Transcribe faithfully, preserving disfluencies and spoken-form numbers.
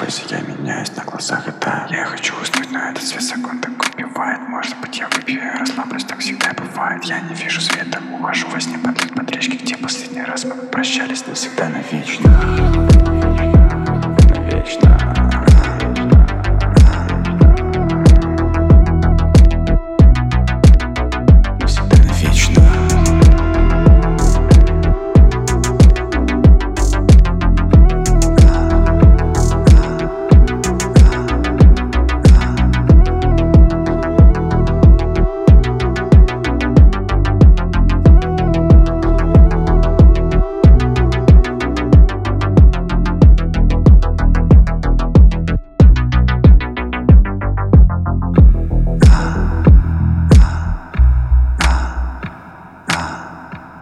слезы, я меняюсь на глазах, это я хочу уснуть, но этот свет секунд так убивает. Может быть я выпью, я расслаблюсь, так всегда бывает. Я не вижу света, ухожу во сне под лик, под речки, где последний раз мы прощались навсегда навечно.